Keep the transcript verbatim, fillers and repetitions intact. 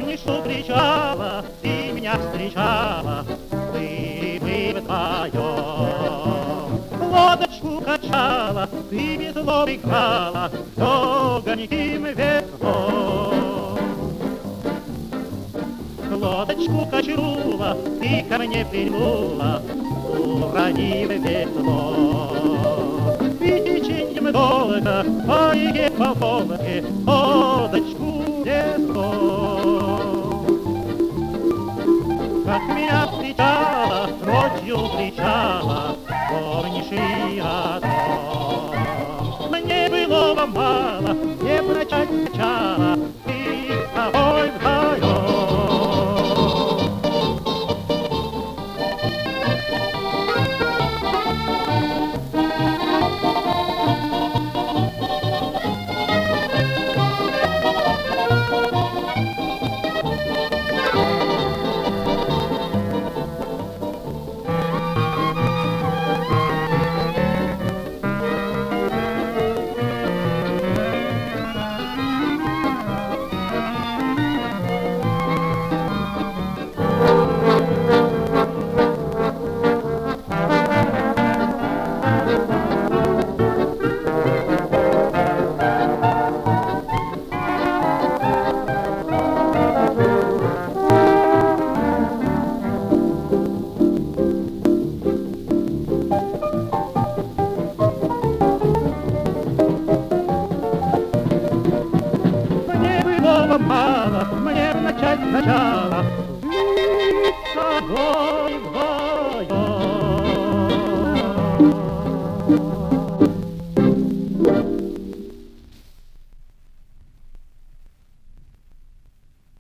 Помнишь, у причала ты меня встречала, были мы вдвоем. Лодочку качала, ты весло играла, легоньким ветром. Лодочку качнула, ты ко мне прильнула, уронив весло. И теченьем долго по реке по Волге лодочку несло. Как меня встречала, ночью встречала, помнишь и о том. Мне было мало, не начать сначала, и с тобой вдвоем. Мало, мне начать сначала.